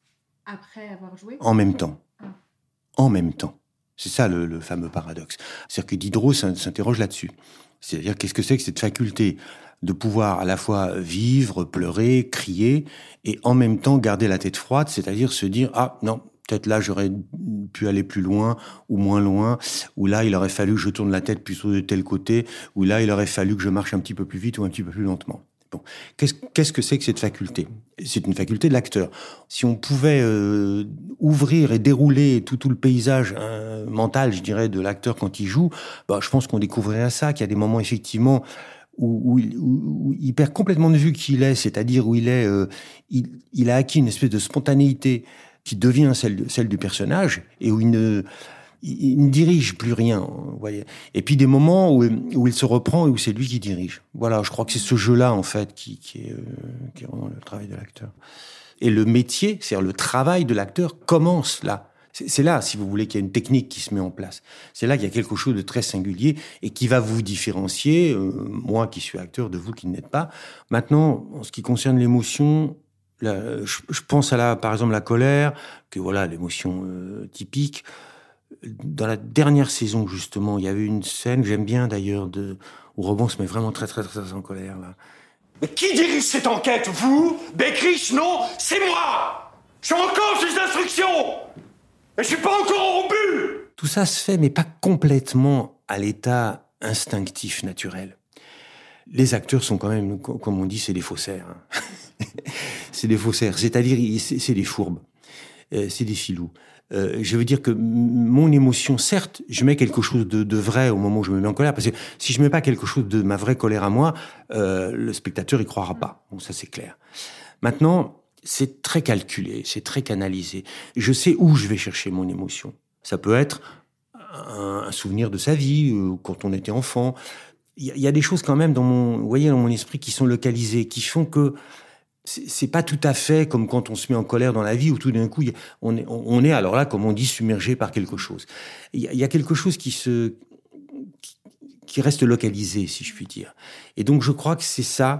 Après avoir joué ? En même temps. Ah. En même temps. C'est ça le, le fameux paradoxe. C'est-à-dire que Diderot s'interroge là-dessus. C'est-à-dire qu'est-ce que c'est que cette faculté de pouvoir à la fois vivre, pleurer, crier, et en même temps garder la tête froide, c'est-à-dire se dire « Ah, non, peut-être là, j'aurais pu aller plus loin ou moins loin, ou là, il aurait fallu que je tourne la tête plutôt de tel côté, ou là, il aurait fallu que je marche un petit peu plus vite ou un petit peu plus lentement. » Bon, qu'est-ce, qu'est-ce que c'est que cette faculté ? C'est une faculté de l'acteur. Si on pouvait euh, ouvrir et dérouler tout, tout le paysage hein, mental, je dirais, de l'acteur quand il joue, bah, je pense qu'on découvrirait ça, qu'il y a des moments, effectivement, Où, où, où, où il perd complètement de vue qui il est, c'est-à-dire où il est, euh, il, il a acquis une espèce de spontanéité qui devient celle, celle du personnage et où il ne, il, il ne dirige plus rien, vous voyez. Et puis des moments où, où il se reprend et où c'est lui qui dirige. Voilà, je crois que c'est ce jeu-là en fait qui, qui, est, euh, qui est vraiment le travail de l'acteur. Et le métier, c'est-à-dire le travail de l'acteur, commence là. C'est là, si vous voulez, qu'il y a une technique qui se met en place. C'est là qu'il y a quelque chose de très singulier et qui va vous différencier, euh, moi qui suis acteur, de vous qui ne l'êtes pas. Maintenant, en ce qui concerne l'émotion, la, je, je pense à la, par exemple, la colère, que voilà, l'émotion euh, typique. Dans la dernière saison, justement, il y avait une scène que j'aime bien d'ailleurs, de, où Roban se met vraiment très, très, très en colère, là. Mais qui dirige cette enquête ? Vous ? Beckrich ? Non, c'est moi ! Je suis encore sous instruction ! Et je suis pas encore au but ! Tout ça se fait, mais pas complètement à l'état instinctif, naturel. Les acteurs sont quand même, comme on dit, c'est des faussaires. Hein. C'est des faussaires, c'est-à-dire c'est, c'est des fourbes, euh, c'est des filous. Euh, je veux dire que mon émotion, certes, je mets quelque chose de, de vrai au moment où je me mets en colère, parce que si je mets pas quelque chose de ma vraie colère à moi, euh, le spectateur y croira pas. Bon, ça c'est clair. Maintenant, c'est très calculé, c'est très canalisé. Je sais où je vais chercher mon émotion. Ça peut être un, un souvenir de sa vie, euh, quand on était enfant. Il y, y a des choses quand même dans mon, vous voyez, dans mon esprit qui sont localisées, qui font que c'est, c'est pas tout à fait comme quand on se met en colère dans la vie, où tout d'un coup, y a, on, est, on est, alors là, comme on dit, submergé par quelque chose. Il y, y a quelque chose qui se, qui, qui reste localisé, si je puis dire. Et donc, je crois que c'est ça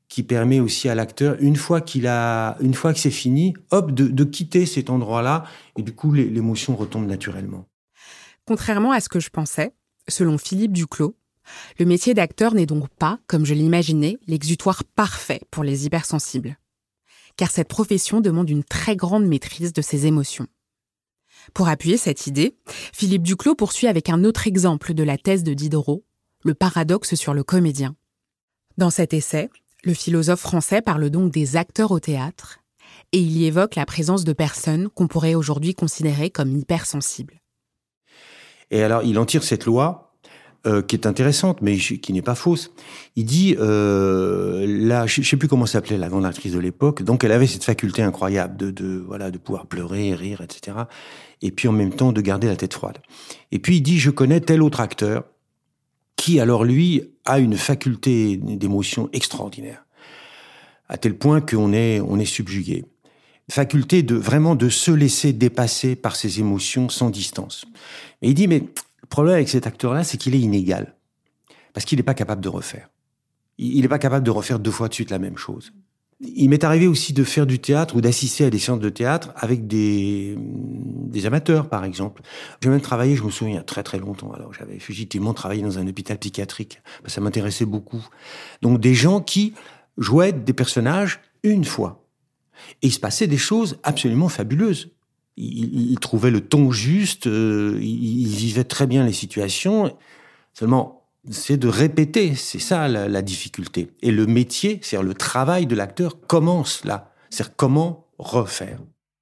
qui permet aussi à l'acteur, une fois qu'il a, une fois que c'est fini, hop, de, de quitter cet endroit-là, et du coup, l'émotion retombe naturellement. Contrairement à ce que je pensais, selon Philippe Duclos, le métier d'acteur n'est donc pas, comme je l'imaginais, l'exutoire parfait pour les hypersensibles. Car cette profession demande une très grande maîtrise de ses émotions. Pour appuyer cette idée, Philippe Duclos poursuit avec un autre exemple de la thèse de Diderot, le paradoxe sur le comédien. Dans cet essai, le philosophe français parle donc des acteurs au théâtre, et il y évoque la présence de personnes qu'on pourrait aujourd'hui considérer comme hypersensibles. Et alors, il en tire cette loi, euh, qui est intéressante, mais qui n'est pas fausse. Il dit, euh, là, je ne sais plus comment s'appelait la grande actrice de l'époque, donc elle avait cette faculté incroyable de, de, voilà, de pouvoir pleurer, rire, et cetera, et puis en même temps de garder la tête froide. Et puis il dit, je connais tel autre acteur, qui alors lui a une faculté d'émotion extraordinaire, à tel point qu'on est, on est subjugué. Faculté de vraiment de se laisser dépasser par ses émotions sans distance. Et il dit, mais le problème avec cet acteur-là, c'est qu'il est inégal. Parce qu'il n'est pas capable de refaire. Il n'est pas capable de refaire deux fois de suite la même chose. Il m'est arrivé aussi de faire du théâtre ou d'assister à des séances de théâtre avec des, des amateurs, par exemple. J'ai même travaillé, je me souviens, il y a très très longtemps. Alors, j'avais fugitivement travaillé dans un hôpital psychiatrique. Ça m'intéressait beaucoup. Donc, des gens qui jouaient des personnages une fois. Et il se passait des choses absolument fabuleuses. Ils, ils trouvaient le ton juste, euh, ils, ils vivaient très bien les situations. Seulement, c'est de répéter, c'est ça la, la difficulté. Et le métier, c'est-à-dire le travail de l'acteur, commence là. C'est-à-dire comment refaire.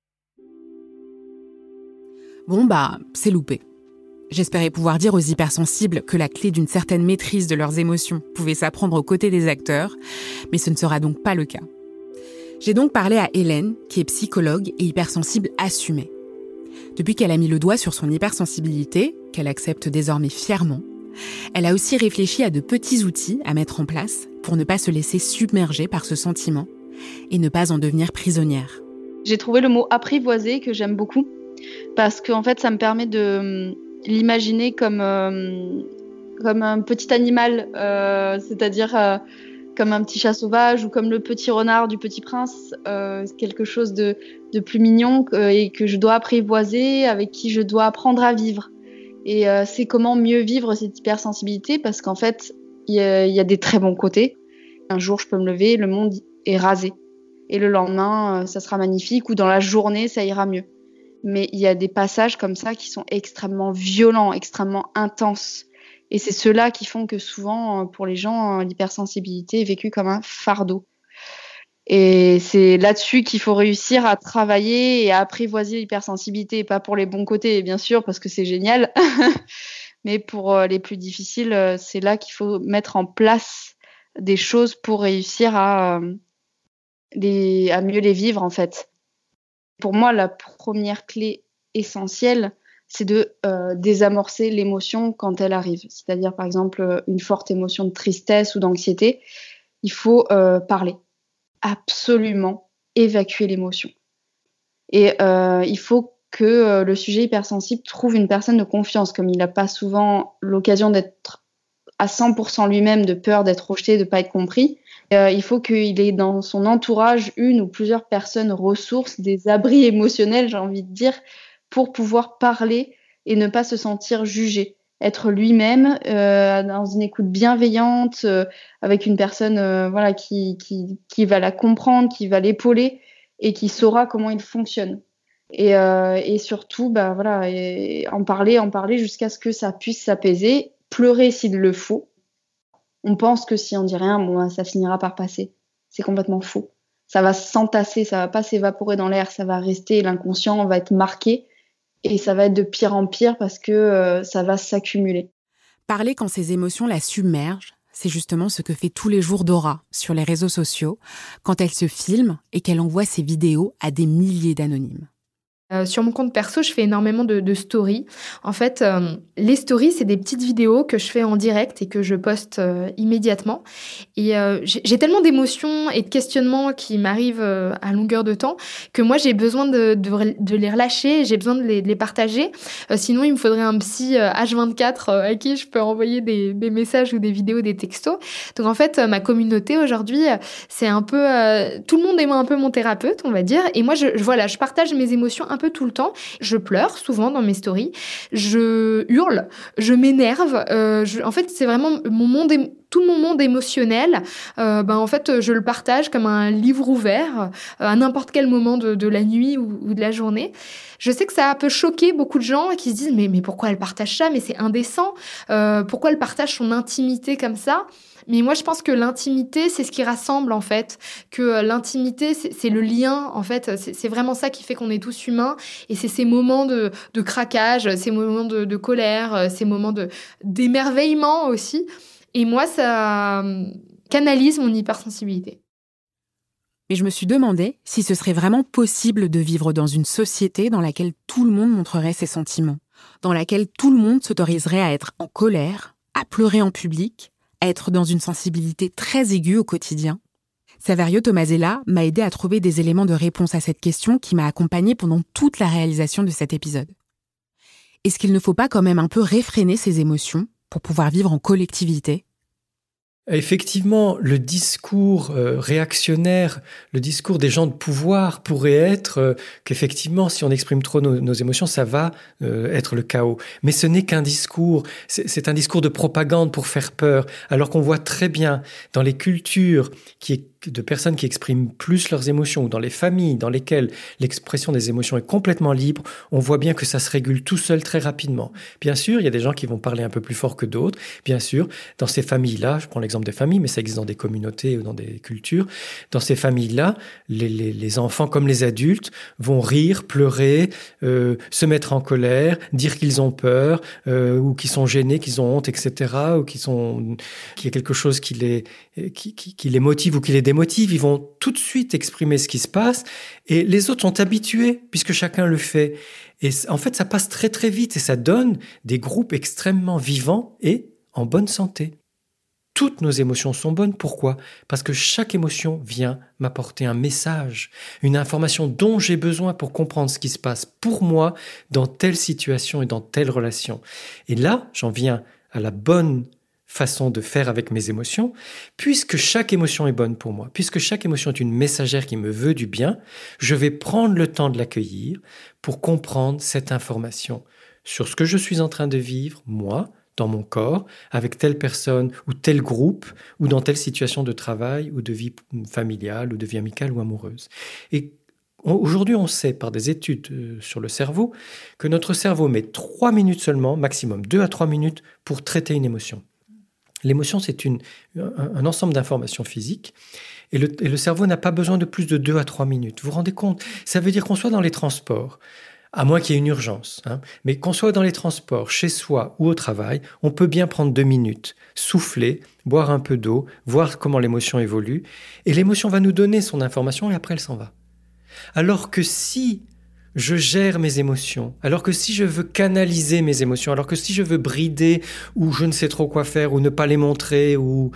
Bon bah, c'est loupé. J'espérais pouvoir dire aux hypersensibles que la clé d'une certaine maîtrise de leurs émotions pouvait s'apprendre aux côtés des acteurs, mais ce ne sera donc pas le cas. J'ai donc parlé à Hélène, qui est psychologue et hypersensible assumée. Depuis qu'elle a mis le doigt sur son hypersensibilité, qu'elle accepte désormais fièrement, elle a aussi réfléchi à de petits outils à mettre en place pour ne pas se laisser submerger par ce sentiment et ne pas en devenir prisonnière. J'ai trouvé le mot apprivoiser que j'aime beaucoup parce qu'en fait ça me permet de l'imaginer comme, euh, comme un petit animal, euh, c'est-à-dire euh, comme un petit chat sauvage ou comme le petit renard du Petit Prince, euh, quelque chose de, de plus mignon que, et que je dois apprivoiser, avec qui je dois apprendre à vivre. Et euh, c'est comment mieux vivre cette hypersensibilité parce qu'en fait, il y, y a des très bons côtés. Un jour, je peux me lever, le monde est rasé. Et le lendemain, euh, ça sera magnifique ou dans la journée, ça ira mieux. Mais il y a des passages comme ça qui sont extrêmement violents, extrêmement intenses. Et c'est ceux-là qui font que souvent, pour les gens, l'hypersensibilité est vécue comme un fardeau. Et c'est là-dessus qu'il faut réussir à travailler et à apprivoiser l'hypersensibilité. Pas pour les bons côtés, bien sûr, parce que c'est génial. Mais pour les plus difficiles, c'est là qu'il faut mettre en place des choses pour réussir à, les, à mieux les vivre, en fait. Pour moi, la première clé essentielle, c'est de euh, désamorcer l'émotion quand elle arrive. C'est-à-dire, par exemple, une forte émotion de tristesse ou d'anxiété. Il faut euh, parler. Absolument évacuer l'émotion. Et euh, il faut que euh, le sujet hypersensible trouve une personne de confiance, comme il n'a pas souvent l'occasion d'être à cent pour cent lui-même, de peur d'être rejeté, de ne pas être compris. Euh, il faut qu'il ait dans son entourage une ou plusieurs personnes ressources, des abris émotionnels, j'ai envie de dire, pour pouvoir parler et ne pas se sentir jugé. Être lui-même euh, dans une écoute bienveillante, euh, avec une personne euh, voilà, qui, qui, qui va la comprendre, qui va l'épauler et qui saura comment il fonctionne. Et, euh, et surtout, bah, voilà, et en parler, en parler jusqu'à ce que ça puisse s'apaiser, pleurer s'il le faut. On pense que si on dit rien, bon, ça finira par passer. C'est complètement faux. Ça va s'entasser, ça va pas s'évaporer dans l'air, ça va rester, l'inconscient va être marqué. Et ça va être de pire en pire parce que euh, ça va s'accumuler. Parler quand ses émotions la submergent, c'est justement ce que fait tous les jours Dora sur les réseaux sociaux, quand elle se filme et qu'elle envoie ses vidéos à des milliers d'anonymes. Euh, sur mon compte perso, je fais énormément de, de stories. En fait, euh, les stories, c'est des petites vidéos que je fais en direct et que je poste euh, immédiatement. Et euh, j'ai, j'ai tellement d'émotions et de questionnements qui m'arrivent euh, à longueur de temps que moi, j'ai besoin de, de, de les relâcher, j'ai besoin de les, de les partager. Euh, sinon, il me faudrait un psy euh, H vingt-quatre euh, à qui je peux envoyer des, des messages ou des vidéos, des textos. Donc en fait, euh, ma communauté aujourd'hui, euh, c'est un peu... Euh, tout le monde est un peu mon thérapeute, on va dire. Et moi, je, je, voilà, je partage mes émotions un peu tout le temps. Je pleure souvent dans mes stories. Je hurle, je m'énerve. Euh, je, en fait, c'est vraiment mon monde, é- tout mon monde émotionnel. Euh, ben, en fait, je le partage comme un livre ouvert euh, à n'importe quel moment de, de la nuit ou, ou de la journée. Je sais que ça peut choquer beaucoup de gens qui se disent mais, mais pourquoi elle partage ça ? Mais c'est indécent. Euh, pourquoi elle partage son intimité comme ça ? Mais moi, je pense que l'intimité, c'est ce qui rassemble, en fait. Que l'intimité, c'est, c'est le lien, en fait. C'est, c'est vraiment ça qui fait qu'on est tous humains. Et c'est ces moments de, de craquage, ces moments de, de colère, ces moments de, d'émerveillement aussi. Et moi, ça canalise mon hypersensibilité. Mais je me suis demandé si ce serait vraiment possible de vivre dans une société dans laquelle tout le monde montrerait ses sentiments, dans laquelle tout le monde s'autoriserait à être en colère, à pleurer en public, à être dans une sensibilité très aiguë au quotidien. Saverio Tomasella m'a aidé à trouver des éléments de réponse à cette question qui m'a accompagnée pendant toute la réalisation de cet épisode. Est-ce qu'il ne faut pas quand même un peu réfréner ses émotions pour pouvoir vivre en collectivité ? Effectivement, le discours euh, réactionnaire, le discours des gens de pouvoir pourrait être euh, qu'effectivement, si on exprime trop nos, nos émotions, ça va euh, être le chaos. Mais ce n'est qu'un discours, c'est, c'est un discours de propagande pour faire peur, alors qu'on voit très bien dans les cultures qui est de personnes qui expriment plus leurs émotions, ou dans les familles dans lesquelles l'expression des émotions est complètement libre, on voit bien que ça se régule tout seul très rapidement. Bien sûr, il y a des gens qui vont parler un peu plus fort que d'autres. Bien sûr, dans ces familles-là, je prends l'exemple des familles, mais ça existe dans des communautés ou dans des cultures, dans ces familles-là, les, les, les enfants comme les adultes vont rire, pleurer, euh, se mettre en colère, dire qu'ils ont peur, euh, ou qu'ils sont gênés, qu'ils ont honte, et cetera, ou qu'ils sont, qu'il y a quelque chose qui les, qui, qui, qui les motive ou qui les démotive, ils vont tout de suite exprimer ce qui se passe et les autres sont habitués puisque chacun le fait. Et en fait, ça passe très très vite et ça donne des groupes extrêmement vivants et en bonne santé. Toutes nos émotions sont bonnes. Pourquoi ? Parce que chaque émotion vient m'apporter un message, une information dont j'ai besoin pour comprendre ce qui se passe pour moi dans telle situation et dans telle relation. Et là, j'en viens à la bonne façon de faire avec mes émotions, puisque chaque émotion est bonne pour moi, puisque chaque émotion est une messagère qui me veut du bien, je vais prendre le temps de l'accueillir pour comprendre cette information sur ce que je suis en train de vivre, moi, dans mon corps, avec telle personne ou tel groupe, ou dans telle situation de travail ou de vie familiale ou de vie amicale ou amoureuse. Et aujourd'hui, on sait par des études sur le cerveau que notre cerveau met trois minutes seulement, maximum deux à trois minutes, pour traiter une émotion. L'émotion, c'est une, un, un ensemble d'informations physiques et le, et le cerveau n'a pas besoin de plus de deux à trois minutes. Vous vous rendez compte ? Ça veut dire qu'on soit dans les transports, à moins qu'il y ait une urgence, hein, mais qu'on soit dans les transports, chez soi ou au travail, on peut bien prendre deux minutes, souffler, boire un peu d'eau, voir comment l'émotion évolue et l'émotion va nous donner son information et après elle s'en va. Alors que si je gère mes émotions, alors que si je veux canaliser mes émotions, alors que si je veux brider ou je ne sais trop quoi faire ou ne pas les montrer ou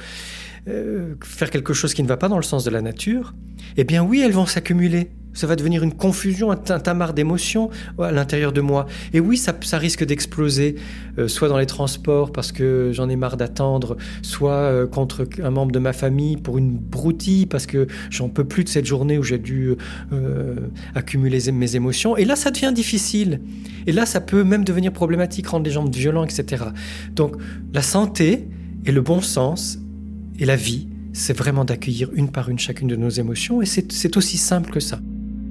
euh, faire quelque chose qui ne va pas dans le sens de la nature, eh bien oui, elles vont s'accumuler. Ça va devenir une confusion, un tintamarre d'émotions à l'intérieur de moi. Et oui, ça, ça risque d'exploser, euh, soit dans les transports parce que j'en ai marre d'attendre, soit euh, contre un membre de ma famille pour une broutille parce que j'en peux plus de cette journée où j'ai dû euh, accumuler mes émotions. Et là, ça devient difficile. Et là, ça peut même devenir problématique, rendre les gens violents, et cetera. Donc, la santé et le bon sens et la vie, c'est vraiment d'accueillir une par une chacune de nos émotions. Et c'est, c'est aussi simple que ça.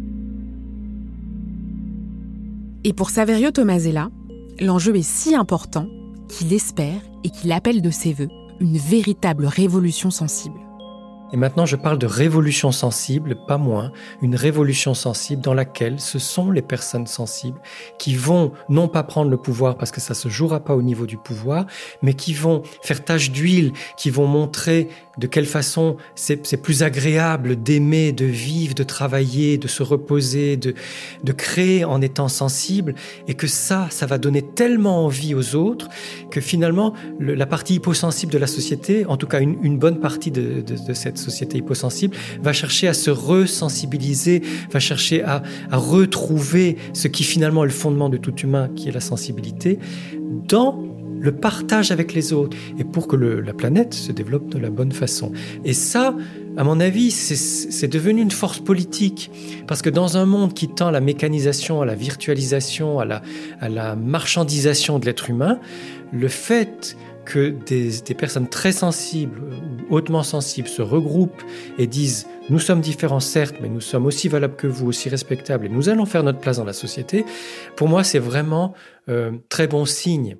Et pour Saverio Tomasella, l'enjeu est si important qu'il espère et qu'il appelle de ses vœux une véritable révolution sensible. Et maintenant, je parle de révolution sensible, pas moins, une révolution sensible dans laquelle ce sont les personnes sensibles qui vont non pas prendre le pouvoir parce que ça se jouera pas au niveau du pouvoir, mais qui vont faire tache d'huile, qui vont montrer de quelle façon c'est, c'est plus agréable d'aimer, de vivre, de travailler, de se reposer, de, de créer en étant sensible, et que ça, ça va donner tellement envie aux autres que finalement, le, la partie hyposensible de la société, en tout cas une, une bonne partie de, de, de cette société hyposensible, va chercher à se resensibiliser, va chercher à, à retrouver ce qui finalement est le fondement de tout humain, qui est la sensibilité, dans le partage avec les autres, et pour que le, la planète se développe de la bonne façon. Et ça, à mon avis, c'est, c'est devenu une force politique, parce que dans un monde qui tend à la mécanisation, à la virtualisation, à la, à la marchandisation de l'être humain, le fait que des, des personnes très sensibles ou hautement sensibles se regroupent et disent « nous sommes différents certes, mais nous sommes aussi valables que vous, aussi respectables, et nous allons faire notre place dans la société », pour moi, c'est vraiment euh, très bon signe.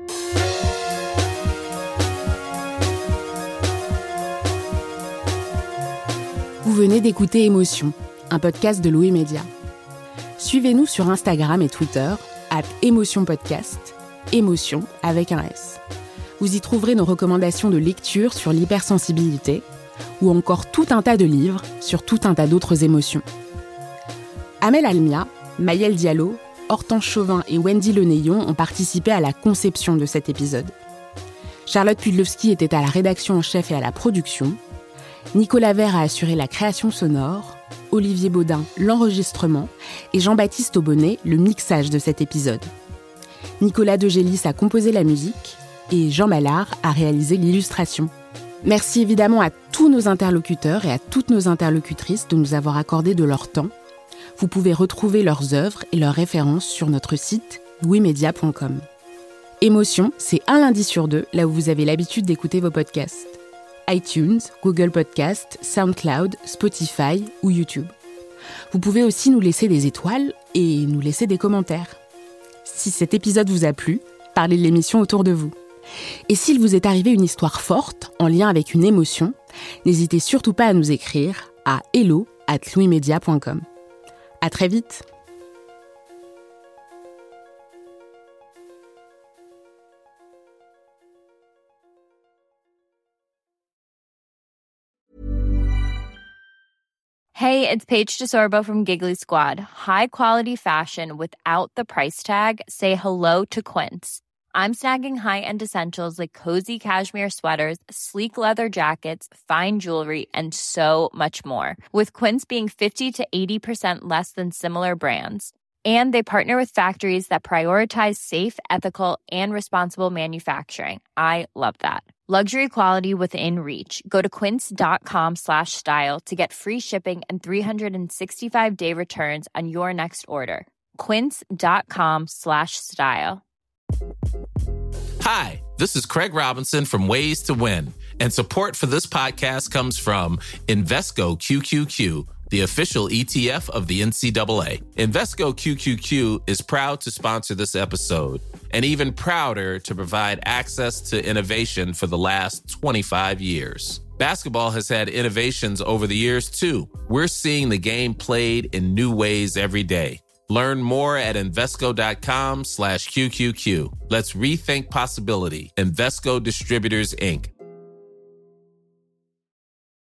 Vous venez d'écouter Émotion, un podcast de Louis Média. Suivez-nous sur Instagram et Twitter, arobase émotion podcast, émotion avec un S. Vous y trouverez nos recommandations de lecture sur l'hypersensibilité ou encore tout un tas de livres sur tout un tas d'autres émotions. Amel Almia, Maëlle Diallo, Hortense Chauvin et Wendy Lenéillon ont participé à la conception de cet épisode. Charlotte Pudlowski était à la rédaction en chef et à la production. Nicolas Vert a assuré la création sonore, Olivier Baudin l'enregistrement et Jean-Baptiste Aubonnet le mixage de cet épisode. Nicolas Degélis a composé la musique et Jean Mallard a réalisé l'illustration. Merci évidemment à tous nos interlocuteurs et à toutes nos interlocutrices de nous avoir accordé de leur temps. Vous pouvez retrouver leurs œuvres et leurs références sur notre site louis media point com. Émotion, c'est un lundi sur deux, là où vous avez l'habitude d'écouter vos podcasts. iTunes, Google Podcast, SoundCloud, Spotify ou YouTube. Vous pouvez aussi nous laisser des étoiles et nous laisser des commentaires. Si cet épisode vous a plu, parlez de l'émission autour de vous. Et s'il vous est arrivé une histoire forte en lien avec une émotion, n'hésitez surtout pas à nous écrire à hello arobase louis media point com. À très vite. Hey, it's Paige DeSorbo from Giggly Squad. High quality fashion without the price tag. Say hello to Quince. I'm snagging high-end essentials like cozy cashmere sweaters, sleek leather jackets, fine jewelry, and so much more. With Quince being fifty to eighty percent less than similar brands. And they partner with factories that prioritize safe, ethical, and responsible manufacturing. I love that. Luxury quality within reach. Go to quince.com slash style to get free shipping and three sixty-five day returns on your next order. Quince.com slash style. Hi, this is Craig Robinson from Ways to Win, and support for this podcast comes from Invesco Q Q Q, the official E T F of the N C double A. Invesco Q Q Q is proud to sponsor this episode, and even prouder to provide access to innovation for the last twenty-five years. Basketball has had innovations over the years, too. We're seeing the game played in new ways every day. Learn more at Invesco.com slash QQQ. Let's rethink possibility. Invesco Distributors, Incorporated.